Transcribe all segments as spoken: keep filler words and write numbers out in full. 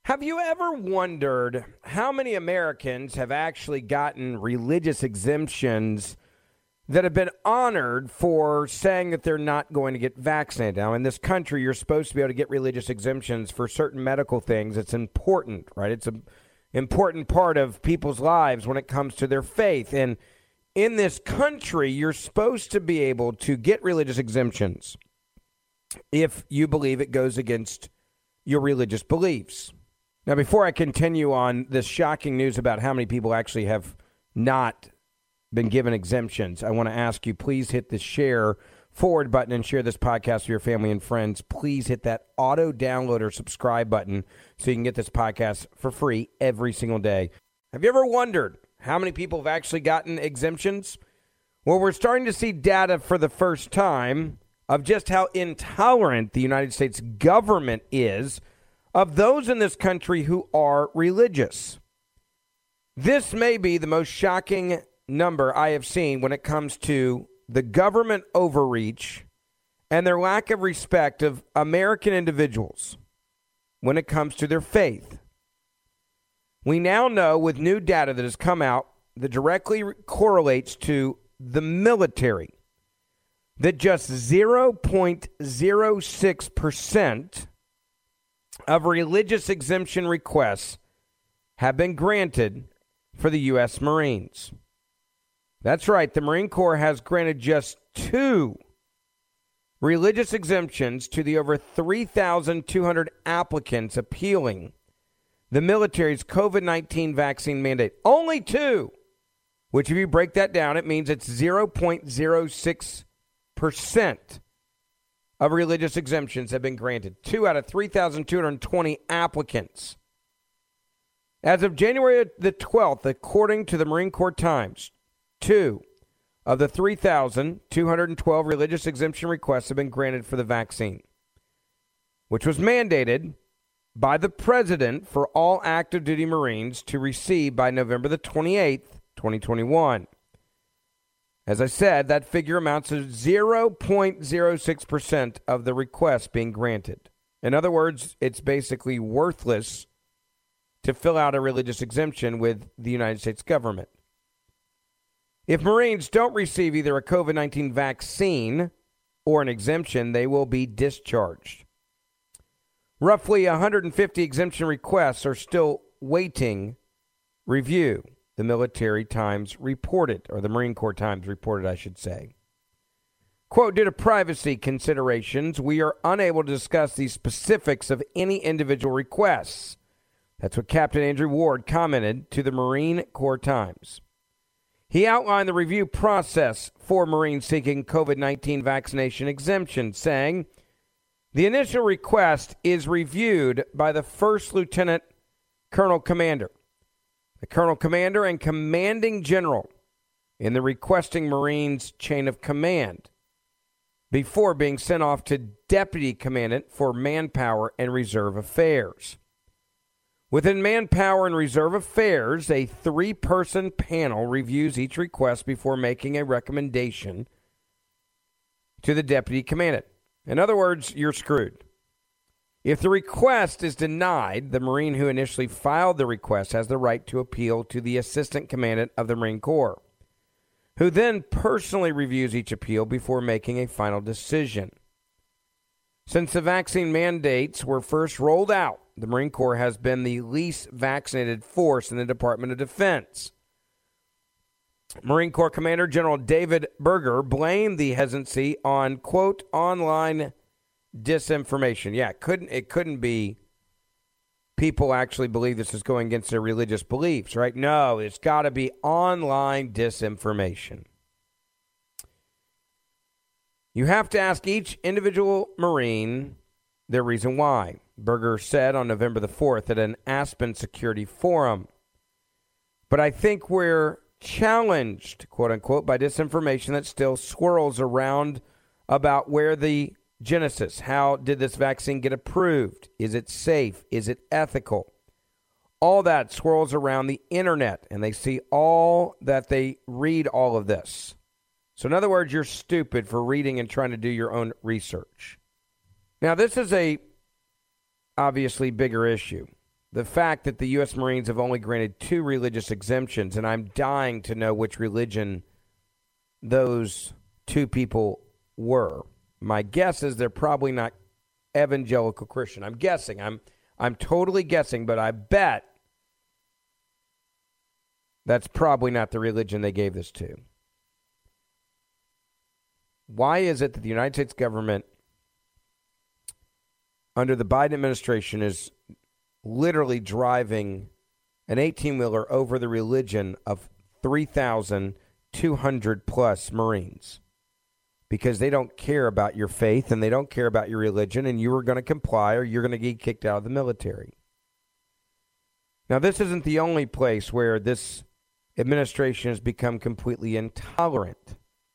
Have you ever wondered how many Americans have actually gotten religious exemptions that have been honored for saying that they're not going to get vaccinated? Now, in this country, you're supposed to be able to get religious exemptions for certain medical things. It's important, right? It's an important part of people's lives when it comes to their faith. And in this country, you're supposed to be able to get religious exemptions if you believe it goes against your religious beliefs. Now, before I continue on this shocking news about how many people actually have not been given exemptions, I want to ask you, please hit the share forward button and share this podcast with your family and friends. Please hit that auto download or subscribe button so you can get this podcast for free every single day. Have you ever wondered how many people have actually gotten exemptions? Well, we're starting to see data for the first time of just how intolerant the United States government is of those in this country who are religious. This may be the most shocking number I have seen when it comes to the government overreach and their lack of respect of American individuals when it comes to their faith. We now know with new data that has come out that directly correlates to the military that just zero point zero six percent of religious exemption requests have been granted for the U S Marines. That's right, the Marine Corps has granted just two religious exemptions to the over three thousand two hundred applicants appealing the military's covid nineteen vaccine mandate. Only two, which if you break that down, it means it's zero point zero six percent of religious exemptions have been granted. Two out of three thousand two hundred twenty applicants. As of January the twelfth, according to the Marine Corps Times, two of the three thousand two hundred twelve religious exemption requests have been granted for the vaccine, which was mandated by the president for all active duty Marines to receive by November the twenty-eighth, twenty twenty-one. As I said, that figure amounts to zero point zero six percent of the requests being granted. In other words, it's basically worthless to fill out a religious exemption with the United States government. If Marines don't receive either a covid nineteen vaccine or an exemption, they will be discharged. Roughly one hundred fifty exemption requests are still waiting review, the Military Times reported, or the Marine Corps Times reported, I should say. Quote, due to privacy considerations, we are unable to discuss the specifics of any individual requests. That's what Captain Andrew Ward commented to the Marine Corps Times. He outlined the review process for Marines seeking covid nineteen vaccination exemption, saying, the initial request is reviewed by the First Lieutenant Colonel Commander, the Colonel Commander and Commanding General in the requesting Marines chain of command, before being sent off to Deputy Commandant for Manpower and Reserve Affairs. Within Manpower and Reserve Affairs, a three-person panel reviews each request before making a recommendation to the Deputy Commandant. In other words, you're screwed. If the request is denied, the Marine who initially filed the request has the right to appeal to the Assistant Commandant of the Marine Corps, who then personally reviews each appeal before making a final decision. Since the vaccine mandates were first rolled out, the Marine Corps has been the least vaccinated force in the Department of Defense. Marine Corps Commander General David Berger blamed the hesitancy on, quote, online disinformation. Yeah, it couldn't, it couldn't be people actually believe this is going against their religious beliefs, right? No, it's got to be online disinformation. You have to ask each individual Marine their reason why, Berger said on November the fourth at an Aspen Security Forum. But I think we're challenged, quote unquote, by disinformation that still swirls around about where the genesis, how did this vaccine get approved? Is it safe? Is it ethical? All that swirls around the internet, and they see all that they read all of this. So in other words, you're stupid for reading and trying to do your own research. Now, this is a obviously bigger issue. the fact that the U S Marines have only granted two religious exemptions, and I'm dying to know which religion those two people were. My guess is they're probably not evangelical Christian. I'm guessing. I'm I'm totally guessing, but I bet that's probably not the religion they gave this to. Why is it that the United States government under the Biden administration is literally driving an eighteen-wheeler over the religion of three thousand two hundred plus Marines? Because they don't care about your faith and they don't care about your religion, and you are going to comply or you're going to get kicked out of the military. Now, this isn't the only place where this administration has become completely intolerant.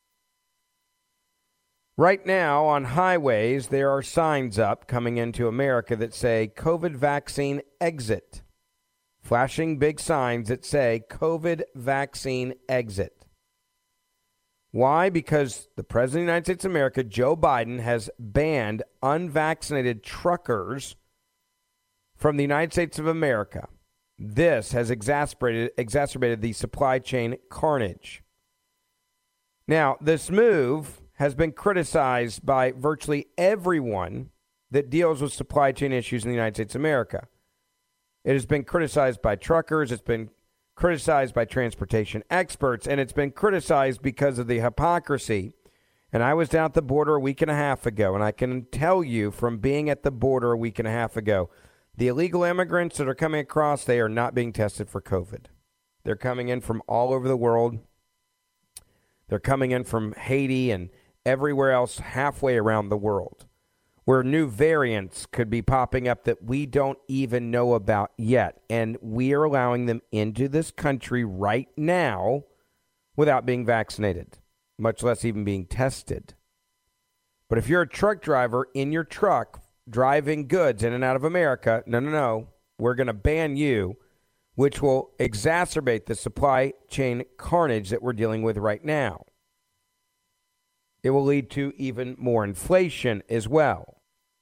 Right now, on highways, there are signs up coming into America that say COVID vaccine exit. Flashing big signs that say COVID vaccine exit. Why? Because the President of the United States of America, Joe Biden, has banned unvaccinated truckers from the United States of America. This has exacerbated, exacerbated the supply chain carnage. Now, this move has been criticized by virtually everyone that deals with supply chain issues in the United States of America. It has been criticized by truckers. It's been criticized by transportation experts, and it's been criticized because of the hypocrisy. And I was down at the border a week and a half ago, and I can tell you from being at the border a week and a half ago, the illegal immigrants that are coming across, they are not being tested for COVID. They're coming in from all over the world. They're coming in from Haiti and everywhere else halfway around the world, where new variants could be popping up that we don't even know about yet. And we are allowing them into this country right now without being vaccinated, much less even being tested. But if you're a truck driver in your truck driving goods in and out of America, no, no, no, we're going to ban you, which will exacerbate the supply chain carnage that we're dealing with right now. It will lead to even more inflation as well.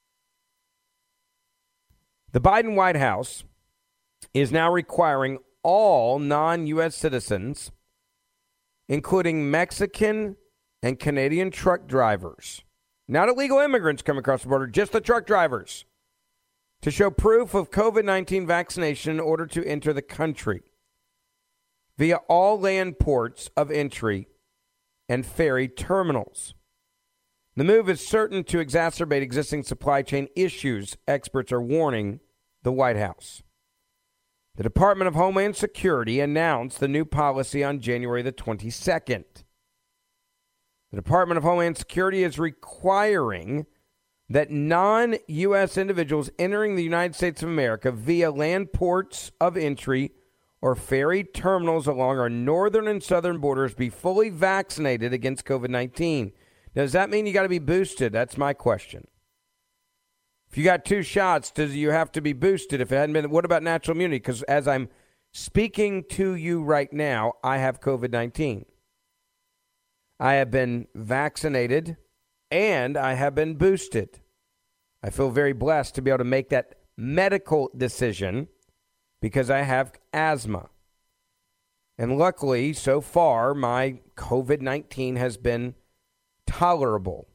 The Biden White House is now requiring all non-U S citizens, including Mexican and Canadian truck drivers, not illegal immigrants coming across the border, just the truck drivers, to show proof of COVID nineteen vaccination in order to enter the country via all land ports of entry and ferry terminals. The move is certain to exacerbate existing supply chain issues, experts are warning the White House. The Department of Homeland Security announced the new policy on January the twenty-second. The Department of Homeland Security is requiring that non-U S individuals entering the United States of America via land ports of entry or ferry terminals along our northern and southern borders be fully vaccinated against COVID nineteen. Now, does that mean you got to be boosted? That's my question. If you got two shots, does you have to be boosted? If it hadn't been, what about natural immunity? Because as I'm speaking to you right now, I have COVID nineteen. I have been vaccinated and I have been boosted. I feel very blessed to be able to make that medical decision because I have asthma. And luckily, so far, my COVID nineteen has been tolerable.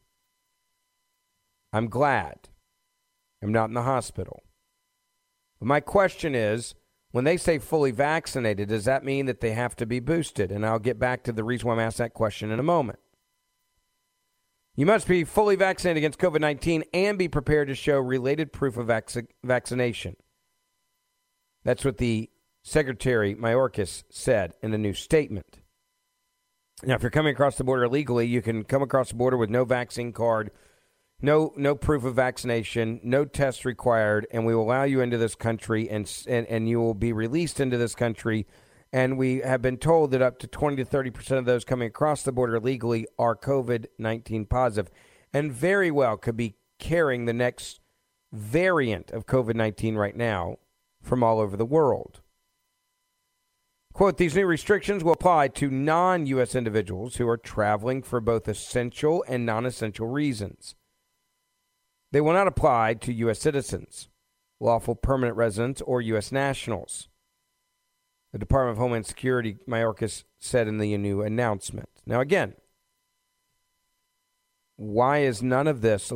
I'm glad I'm not in the hospital. But my question is, when they say fully vaccinated, does that mean that they have to be boosted? And I'll get back to the reason why I'm asked that question in a moment. You must be fully vaccinated against COVID nineteen and be prepared to show related proof of vac- vaccination. That's what the Secretary Mayorkas said in a new statement. Now, if you're coming across the border illegally, you can come across the border with no vaccine card, no no proof of vaccination, no test required, and we will allow you into this country, and, and, and you will be released into this country. And we have been told that up to twenty to thirty percent of those coming across the border illegally are COVID nineteen positive and very well could be carrying the next variant of COVID nineteen right now from all over the world. Quote, these new restrictions will apply to non-U S individuals who are traveling for both essential and non-essential reasons. They will not apply to U S citizens. lawful permanent residents or U S nationals. The Department of Homeland Security, Mayorkas said in the new announcement. Now, again, why is none of this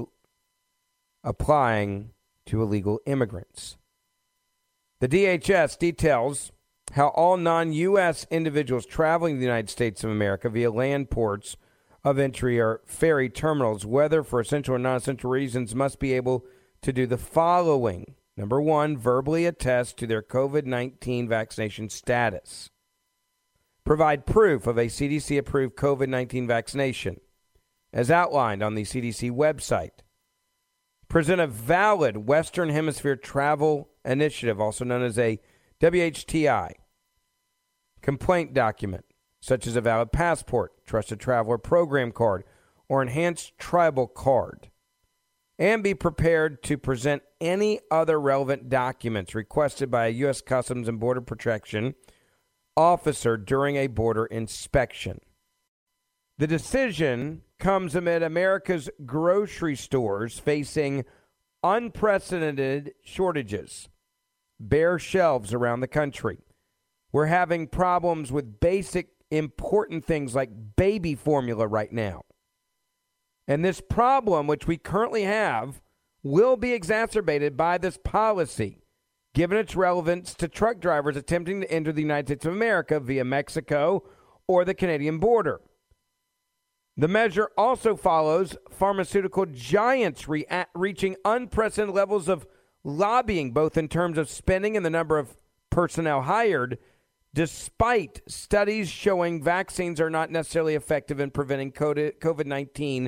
applying to illegal immigrants? The D H S details how all non-U S individuals traveling to the United States of America via land ports of entry or ferry terminals, whether for essential or non-essential reasons, must be able to do the following. Number one, verbally attest to their covid nineteen vaccination status. Provide proof of a C D C-approved covid nineteen vaccination, as outlined on the C D C website. Present a valid Western Hemisphere Travel Initiative, also known as a W H T I, complaint document, such as a valid passport, trusted traveler program card, or enhanced tribal card, and be prepared to present any other relevant documents requested by a U S Customs and Border Protection officer during a border inspection. The decision comes amid America's grocery stores facing unprecedented shortages, bare shelves around the country. We're having problems with basic important things like baby formula right now. And this problem, which we currently have, will be exacerbated by this policy, given its relevance to truck drivers attempting to enter the United States of America via Mexico or the Canadian border. The measure also follows pharmaceutical giants re- reaching unprecedented levels of lobbying, both in terms of spending and the number of personnel hired, despite studies showing vaccines are not necessarily effective in preventing covid nineteen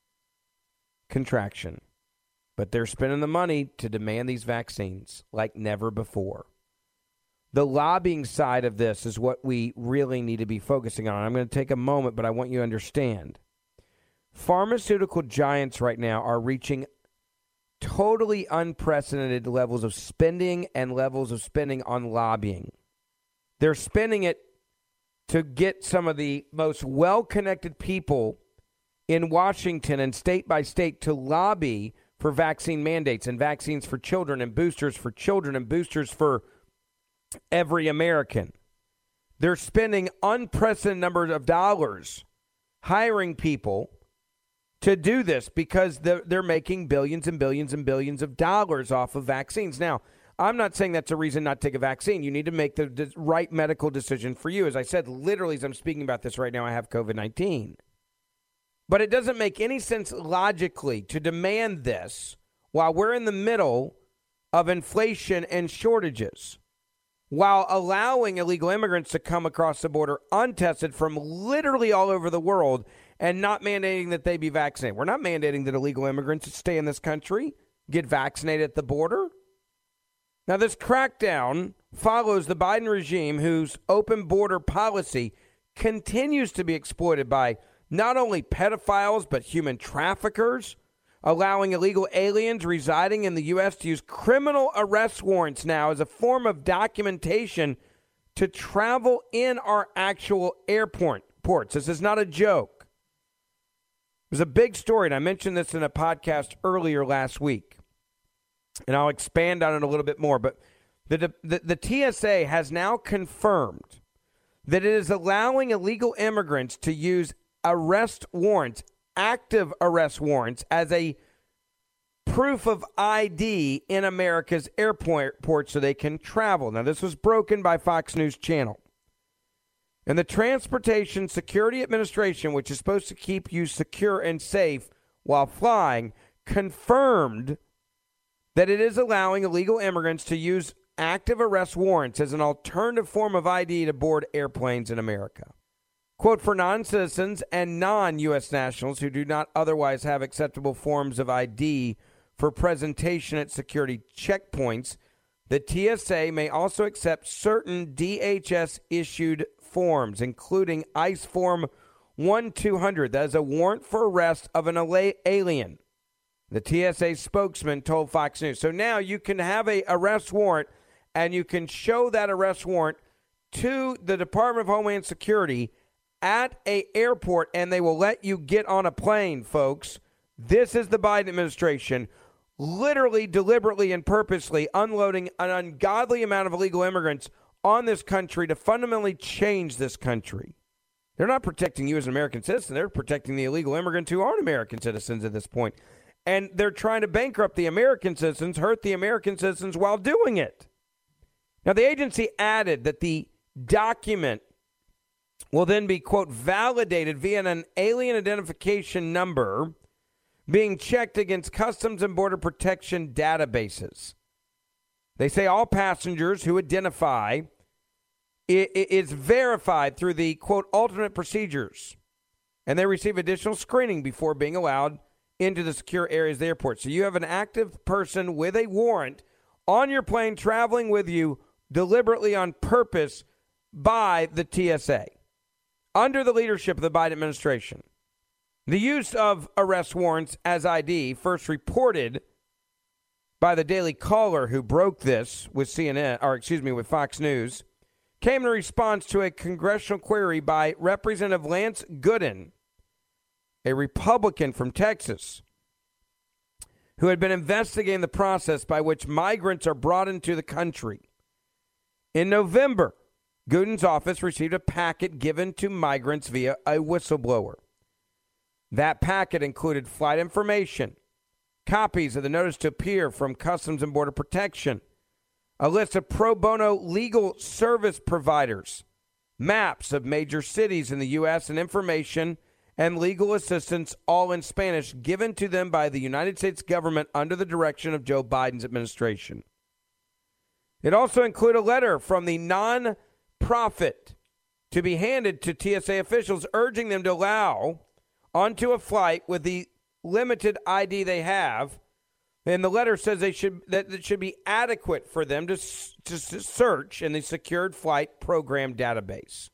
contraction. But they're spending the money to demand these vaccines like never before. The lobbying side of this is what we really need to be focusing on. I'm going to take a moment, but I want you to understand. Pharmaceutical giants right now are reaching totally unprecedented levels of spending and levels of spending on lobbying. They're spending it to get some of the most well-connected people in Washington and state by state to lobby for vaccine mandates and vaccines for children and boosters for children and boosters for every American. They're spending unprecedented numbers of dollars hiring people to do this because they're, they're making billions and billions and billions of dollars off of vaccines. Now, I'm not saying that's a reason not to take a vaccine. You need to make the, the right medical decision for you. As I said, literally, as I'm speaking about this right now, I have covid nineteen. But it doesn't make any sense logically to demand this while we're in the middle of inflation and shortages, while allowing illegal immigrants to come across the border untested from literally all over the world and not mandating that they be vaccinated. We're not mandating that illegal immigrants stay in this country, get vaccinated at the border. Now, this crackdown follows the Biden regime, whose open border policy continues to be exploited by not only pedophiles, but human traffickers, allowing illegal aliens residing in the U S to use criminal arrest warrants now as a form of documentation to travel in our actual airport ports. This is not a joke. It was a big story, and I mentioned this in a podcast earlier last week, and I'll expand on it a little bit more. But the, the, the T S A has now confirmed that it is allowing illegal immigrants to use arrest warrants, active arrest warrants, as a proof of I D in America's airports so they can travel. Now, this was broken by Fox News Channel. And the Transportation Security Administration, which is supposed to keep you secure and safe while flying, confirmed that it is allowing illegal immigrants to use active arrest warrants as an alternative form of I D to board airplanes in America. Quote, for non-citizens and non-U S nationals who do not otherwise have acceptable forms of I D for presentation at security checkpoints, the T S A may also accept certain D H S-issued forms, including ICE Form one two hundred. That is a warrant for arrest of an alien. The T S A spokesman told Fox News. So now you can have a arrest warrant, and you can show that arrest warrant to the Department of Homeland Security at a airport, and they will let you get on a plane, folks. This is the Biden administration literally, deliberately, and purposely unloading an ungodly amount of illegal immigrants on this country to fundamentally change this country. They're not protecting you as an American citizen. They're protecting the illegal immigrants who aren't American citizens at this point. And they're trying to bankrupt the American citizens, hurt the American citizens while doing it. Now, the agency added that the document will then be, quote, validated via an alien identification number being checked against Customs and Border Protection databases. They say all passengers who identify it is verified through the, quote, alternate procedures, and they receive additional screening before being allowed into the secure areas of the airport. So you have an active person with a warrant on your plane traveling with you deliberately on purpose by the T S A under the leadership of the Biden administration. The use of arrest warrants as I D, first reported by the Daily Caller, who broke this with C N N, or excuse me, with Fox News, came in response to a congressional query by Representative Lance Gooden, a Republican from Texas, who had been investigating the process by which migrants are brought into the country. In November, Gooden's office received a packet given to migrants via a whistleblower. That packet included flight information, copies of the notice to appear from Customs and Border Protection, a list of pro bono legal service providers, maps of major cities in the U S, and information and legal assistance, all in Spanish, given to them by the United States government under the direction of Joe Biden's administration. It also included a letter from the non-profit to be handed to T S A officials urging them to allow onto a flight with the limited I D they have. And the letter says they should that it should be adequate for them to, to search in the secured flight program database.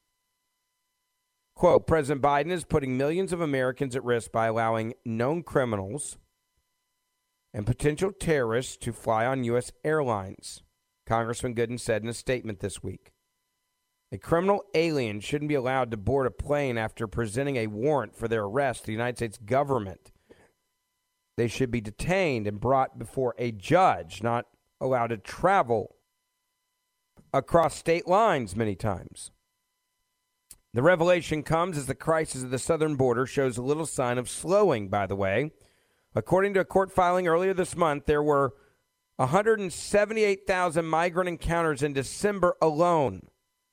Quote, President Biden is putting millions of Americans at risk by allowing known criminals and potential terrorists to fly on U S airlines, Congressman Gooden said in a statement this week. A criminal alien shouldn't be allowed to board a plane after presenting a warrant for their arrest to the United States government. They should be detained and brought before a judge, not allowed to travel across state lines many times. The revelation comes as the crisis at the southern border shows a little sign of slowing, by the way. According to a court filing earlier this month, there were one hundred seventy-eight thousand migrant encounters in December alone,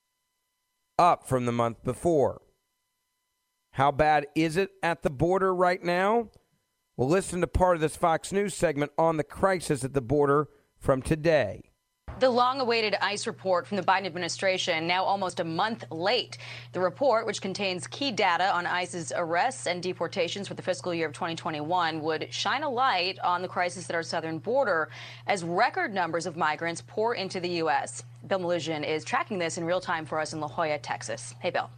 up from the month before. How bad is it at the border right now? We'll listen to part of this Fox News segment on the crisis at the border from today. The long-awaited ICE report from the Biden administration, now almost a month late. The report, which contains key data on ICE's arrests and deportations for the fiscal year of twenty twenty-one, would shine a light on the crisis at our southern border as record numbers of migrants pour into the U S. Bill Melugin is tracking this in real time for us in La Jolla, Texas. Hey, Bill.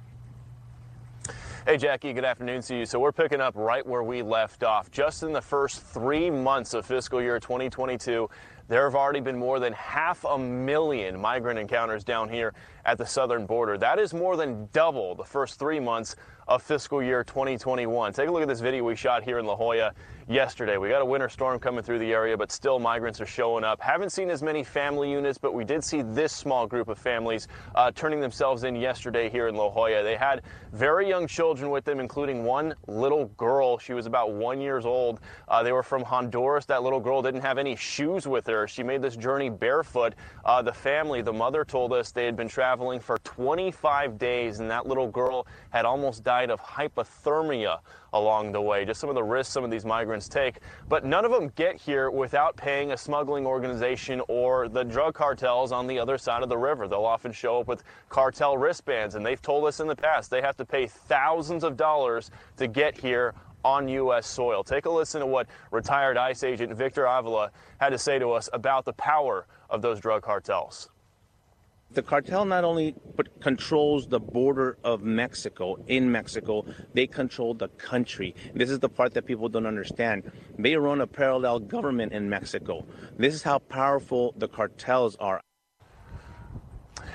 Hey, Jackie, good afternoon to you. So we're picking up right where we left off. Just in the first three months of fiscal year twenty twenty-two, there have already been more than half a million migrant encounters down here at the southern border. That is more than double the first three months of fiscal year twenty twenty-one. Take a look at this video we shot here in La Jolla yesterday. We got a winter storm coming through the area, but still migrants are showing up. Haven't seen as many family units, but we did see this small group of families uh, turning themselves in yesterday here in La Jolla. They had very young children with them, including one little girl. She was about one years old. Uh, they were from Honduras. That little girl didn't have any shoes with her. She made this journey barefoot. Uh, the family, the mother told us they had been traveling for twenty-five days, and that little girl had almost died of hypothermia along the way. Just some of the risks some of these migrants take. But none of them get here without paying a smuggling organization or the drug cartels on the other side of the river. They'll often show up with cartel wristbands, and they've told us in the past they have to pay thousands of dollars to get here on U S soil. Take a listen to what retired ICE agent Victor Avila had to say to us about the power of those drug cartels. The cartel not only but controls the border of Mexico, in Mexico, they control the country. This is the part that people don't understand. They run a parallel government in Mexico. This is how powerful the cartels are.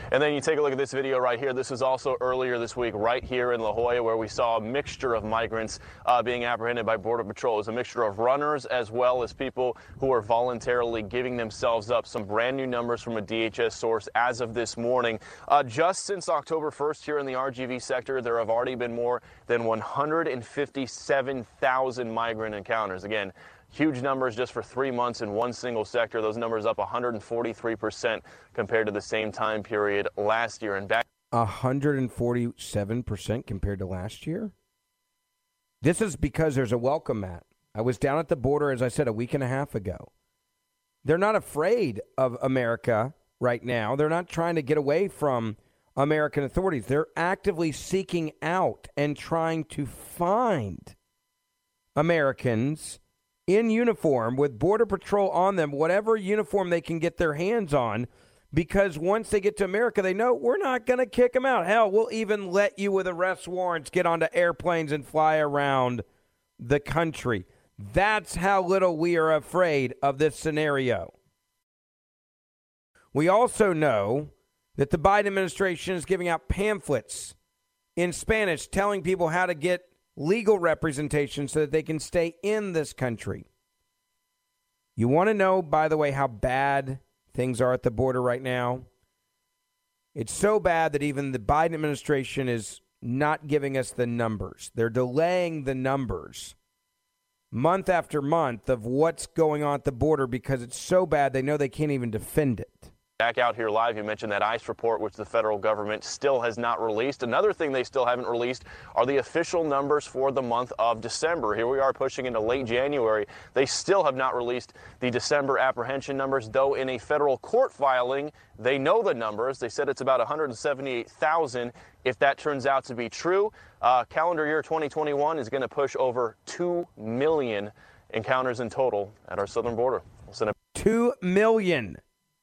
And then you take a look at this video right here. This is also earlier this week right here in La Jolla, where we saw a mixture of migrants uh, being apprehended by Border Patrol. It was a mixture of runners as well as people who are voluntarily giving themselves up. Some brand new numbers from a D H S source as of this morning. Uh, just since October first here in the R G V sector, there have already been more than one hundred fifty-seven thousand migrant encounters. Again, huge numbers just for three months in one single sector. Those numbers up one hundred forty-three percent compared to the same time period last year. And back one hundred forty-seven percent compared to last year? This is because there's a welcome mat. I was down at the border, as I said, a week and a half ago. They're not afraid of America right now. They're not trying to get away from American authorities. They're actively seeking out and trying to find Americans in uniform with Border Patrol on them, whatever uniform they can get their hands on, because once they get to America, they know we're not going to kick them out. Hell, we'll even let you with arrest warrants get onto airplanes and fly around the country. That's how little we are afraid of this scenario. We also know that the Biden administration is giving out pamphlets in Spanish telling people how to get legal representation so that they can stay in this country. You want to know, by the way, how bad things are at the border right now? It's so bad that even the Biden administration is not giving us the numbers. They're delaying the numbers month after month of what's going on at the border because it's so bad they know they can't even defend it. Back out here live, you mentioned that ICE report, which the federal government still has not released. Another thing they still haven't released are the official numbers for the month of December. Here we are pushing into late January. They still have not released the December apprehension numbers, though in a federal court filing, they know the numbers. They said it's about one hundred seventy-eight thousand. If that turns out to be true, uh, calendar year twenty twenty-one is going to push over two million encounters in total at our southern border. We'll send it- two million.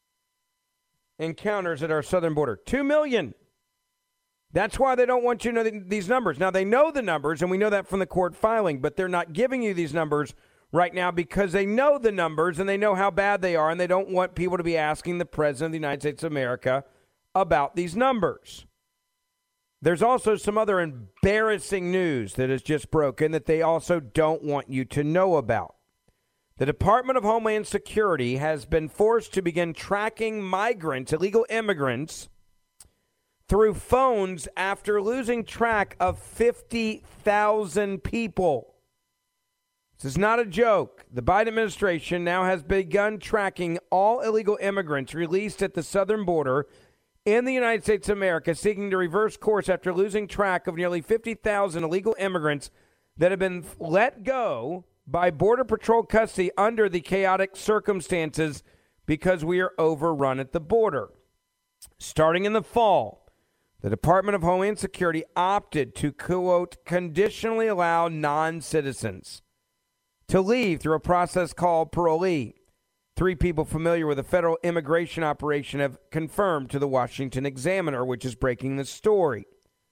Encounters at our southern border. Two million. That's why they don't want you to know these numbers. Now, they know the numbers, and we know that from the court filing, but they're not giving you these numbers right now because they know the numbers and they know how bad they are, and they don't want people to be asking the President of the United States of America about these numbers. There's also some other embarrassing news that has just broken that they also don't want you to know about. The Department of Homeland Security has been forced to begin tracking migrants, illegal immigrants, through phones after losing track of fifty thousand people. This is not a joke. The Biden administration now has begun tracking all illegal immigrants released at the southern border in the United States of America, seeking to reverse course after losing track of nearly fifty thousand illegal immigrants that have been let go by Border Patrol custody under the chaotic circumstances because we are overrun at the border. Starting in the fall, the Department of Homeland Security opted to, quote, conditionally allow non-citizens to leave through a process called parolee. Three people familiar with the federal immigration operation have confirmed to the Washington Examiner, which is breaking the story.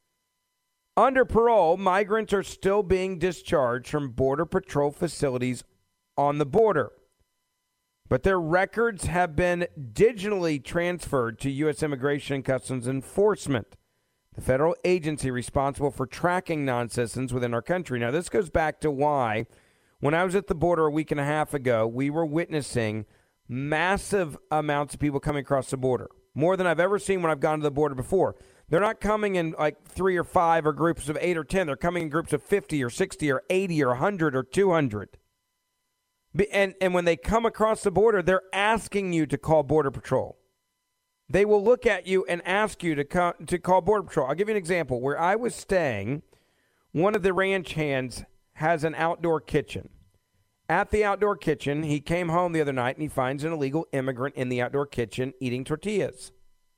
Under parole, migrants are still being discharged from Border Patrol facilities on the border, but their records have been digitally transferred to U S Immigration and Customs Enforcement, the federal agency responsible for tracking non-citizens within our country. Now, this goes back to why, when I was at the border a week and a half ago, we were witnessing massive amounts of people coming across the border, more than I've ever seen when I've gone to the border before. They're not coming in like three or five or groups of eight or ten. They're coming in groups of fifty or sixty or eighty or one hundred or two hundred. And, and when they come across the border, they're asking you to call Border Patrol. They will look at you and ask you to, co- to call Border Patrol. I'll give you an example. Where I was staying, one of the ranch hands has an outdoor kitchen. At the outdoor kitchen, he came home the other night and he finds an illegal immigrant in the outdoor kitchen eating tortillas.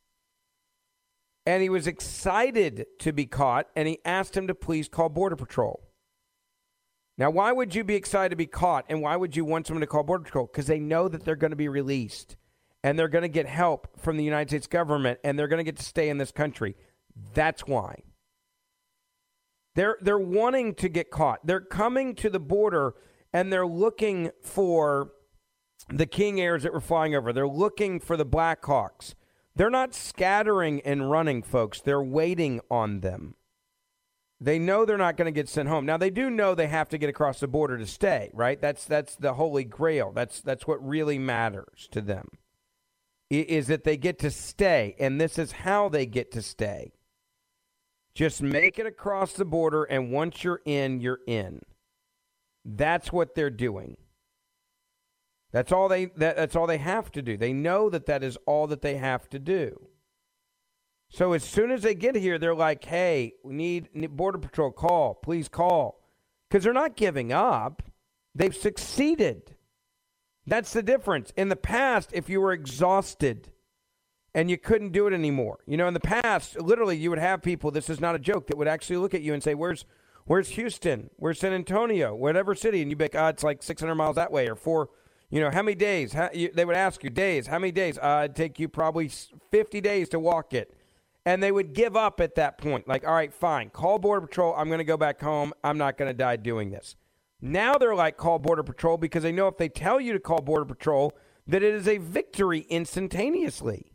And he was excited to be caught, and he asked him to please call Border Patrol. Now, why would you be excited to be caught, and why would you want someone to call Border Patrol? Because they know that they're going to be released, and they're going to get help from the United States government, and they're going to get to stay in this country. That's why. They're, they're wanting to get caught. They're coming to the border, and they're looking for the King Airs that were flying over. They're looking for the Black Hawks. They're not scattering and running, folks. They're waiting on them. They know they're not going to get sent home. Now, they do know they have to get across the border to stay, right? That's that's the holy grail. That's that's what really matters to them, is that they get to stay, and this is how they get to stay. Just make it across the border, and once you're in, you're in. That's what they're doing. That's all they that, that's all they have to do. They know that that is all that they have to do. So as soon as they get here, they're like, hey, we need, need Border Patrol, call, please call. Because they're not giving up. They've succeeded. That's the difference. In the past, if you were exhausted and you couldn't do it anymore, you know, in the past, literally you would have people, this is not a joke, that would actually look at you and say, where's where's Houston? Where's San Antonio? Whatever city. And you'd be like, oh, it's like six hundred miles that way, or four, you know, how many days? How, you, they would ask you, days, how many days? Uh, it'd take you probably fifty days to walk it. And they would give up at that point. Like, all right, fine. Call Border Patrol. I'm going to go back home. I'm not going to die doing this. Now they're like, call Border Patrol, because they know if they tell you to call Border Patrol, that it is a victory instantaneously.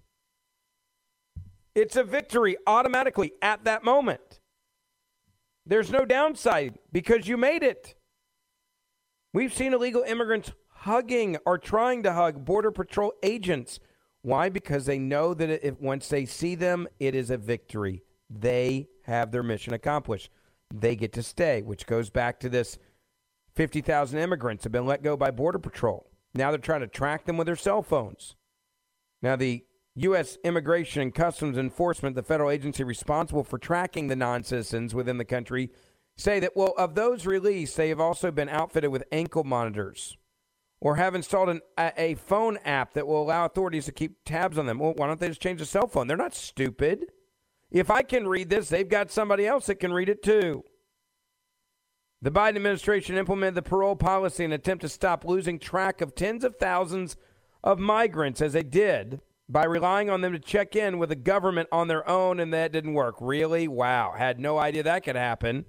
It's a victory automatically at that moment. There's no downside because you made it. We've seen illegal immigrants hugging or trying to hug Border Patrol agents. Why? Because they know that if once they see them, it is a victory. They have their mission accomplished. They get to stay, which goes back to this fifty thousand immigrants have been let go by Border Patrol. Now they're trying to track them with their cell phones. Now the U S Immigration and Customs Enforcement, the federal agency responsible for tracking the non-citizens within the country, say that, well, of those released, they have also been outfitted with ankle monitors, or have installed an, a, a phone app that will allow authorities to keep tabs on them. Well, why don't they just change the cell phone? They're not stupid. If I can read this, they've got somebody else that can read it too. The Biden administration implemented the parole policy in an attempt to stop losing track of tens of thousands of migrants, as they did, by relying on them to check in with the government on their own, and that didn't work. Really? Wow. Had no idea that could happen.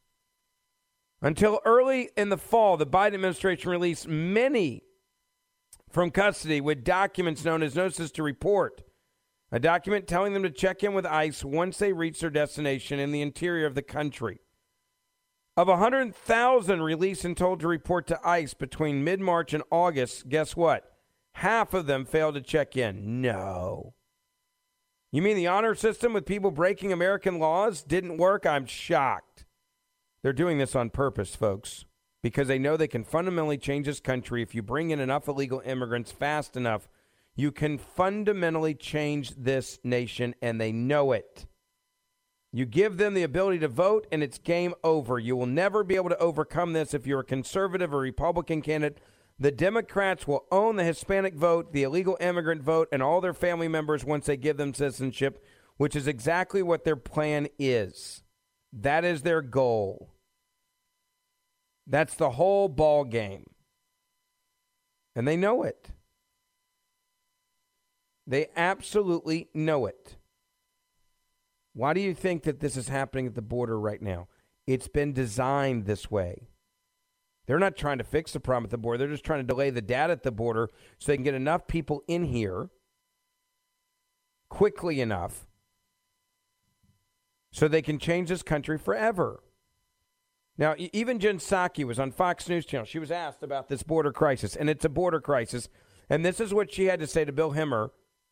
Until early in the fall, the Biden administration released many from custody with documents known as notices to report, a document telling them to check in with ICE once they reach their destination in the interior of the country. Of one hundred thousand released and told to report to ICE between mid-March and August, guess what? Half of them failed to check in. No. You mean the honor system with people breaking American laws didn't work? I'm shocked. They're doing this on purpose, folks, because they know they can fundamentally change this country. If you bring in enough illegal immigrants fast enough, you can fundamentally change this nation, and they know it. You give them the ability to vote, and it's game over. You will never be able to overcome this if you're a conservative or Republican candidate. The Democrats will own the Hispanic vote, the illegal immigrant vote, and all their family members once they give them citizenship, which is exactly what their plan is. That is their goal. That's the whole ball game. And they know it. They absolutely know it. Why do you think that this is happening at the border right now? It's been designed this way. They're not trying to fix the problem at the border. They're just trying to delay the data at the border so they can get enough people in here quickly enough so they can change this country forever. Now, even Jen Psaki was on Fox News Channel. She was asked about this border crisis, and it's a border crisis. And this is what she had to say to Bill Hemmer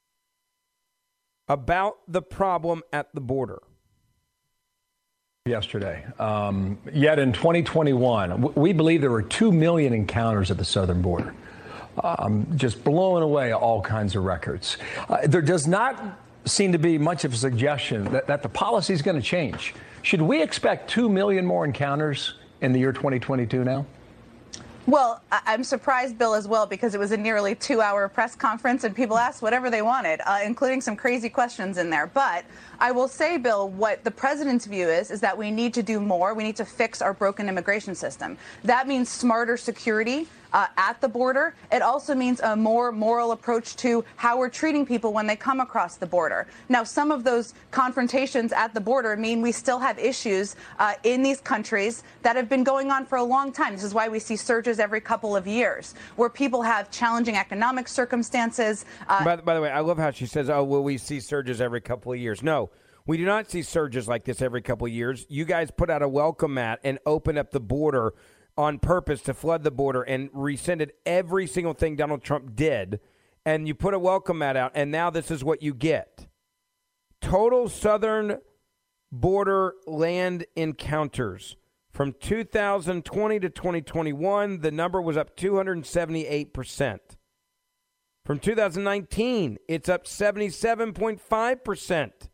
about the problem at the border. Yesterday. Um, yet in twenty twenty-one, we believe there were two million encounters at the southern border, um, just blowing away all kinds of records. Uh, there does not seem to be much of a suggestion that, that the policy is going to change. Should we expect two million more encounters in the year twenty twenty-two now? Well, I'm surprised, Bill, as well, because it was a nearly two-hour press conference and people asked whatever they wanted, uh, including some crazy questions in there. But I will say, Bill, what the president's view is, is that we need to do more. We need to fix our broken immigration system. That means smarter security. uh, at the border. It also means a more moral approach to how we're treating people when they come across the border. Now, some of those confrontations at the border mean we still have issues uh, in these countries that have been going on for a long time. This is why we see surges every couple of years, where people have challenging economic circumstances. Uh, by, by the way, I love how she says, oh, will we see surges every couple of years? No, we do not see surges like this every couple of years. You guys put out a welcome mat and opened up the border on purpose to flood the border and rescinded every single thing Donald Trump did. And you put a welcome mat out, and now this is what you get. Total southern border land encounters. From two thousand twenty to twenty twenty-one, the number was up two hundred seventy-eight percent. From two thousand nineteen, it's up seventy-seven point five percent.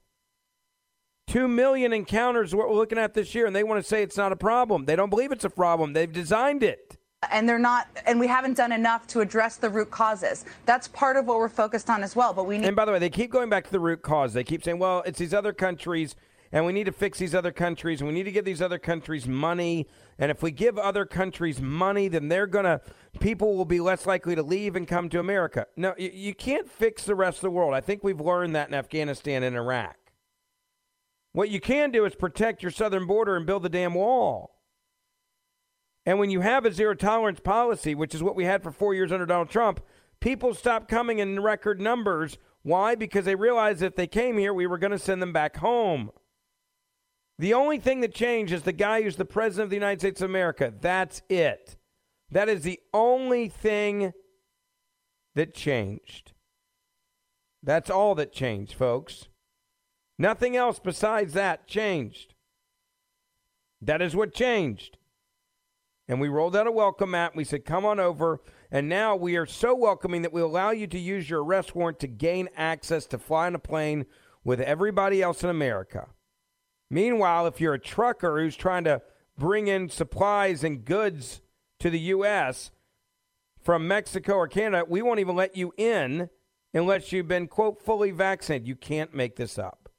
Two million encounters is what we're looking at this year, and they want to say it's not a problem. They don't believe it's a problem. They've designed it. And they're not, and we haven't done enough to address the root causes. That's part of what we're focused on as well. But we need. And by the way, they keep going back to the root cause. They keep saying, well, it's these other countries, and we need to fix these other countries, and we need to give these other countries money. And if we give other countries money, then they're going to, people will be less likely to leave and come to America. No, you, you can't fix the rest of the world. I think we've learned that in Afghanistan and Iraq. What you can do is protect your southern border and build the damn wall. And when you have a zero-tolerance policy, which is what we had for four years under Donald Trump, people stop coming in record numbers. Why? Because they realized if they came here, we were going to send them back home. The only thing that changed is the guy who's the president of the United States of America. That's it. That is the only thing that changed. That's all that changed, folks. Nothing else besides that changed. That is what changed. And we rolled out a welcome mat. We said, come on over. And now we are so welcoming that we allow you to use your arrest warrant to gain access to fly on a plane with everybody else in America. Meanwhile, if you're a trucker who's trying to bring in supplies and goods to the U S from Mexico or Canada, we won't even let you in unless you've been, quote, fully vaccinated. You can't make this up.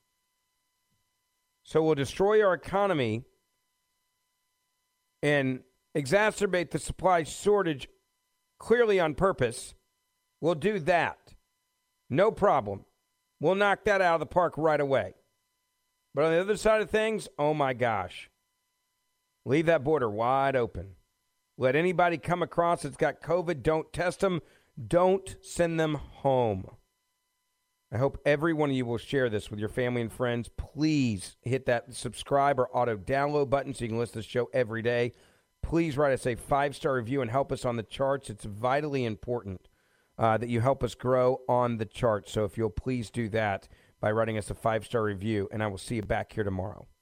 So we'll destroy our economy and exacerbate the supply shortage clearly on purpose. We'll do that. No problem. We'll knock that out of the park right away. But on the other side of things, oh my gosh. Leave that border wide open. Let anybody come across that's got COVID. Don't test them. Don't send them home. I hope every one of you will share this with your family and friends. Please hit that subscribe or auto download button so you can listen to the show every day. Please write us a five-star review and help us on the charts. It's vitally important uh, that you help us grow on the charts. So if you'll please do that by writing us a five-star review, and I will see you back here tomorrow.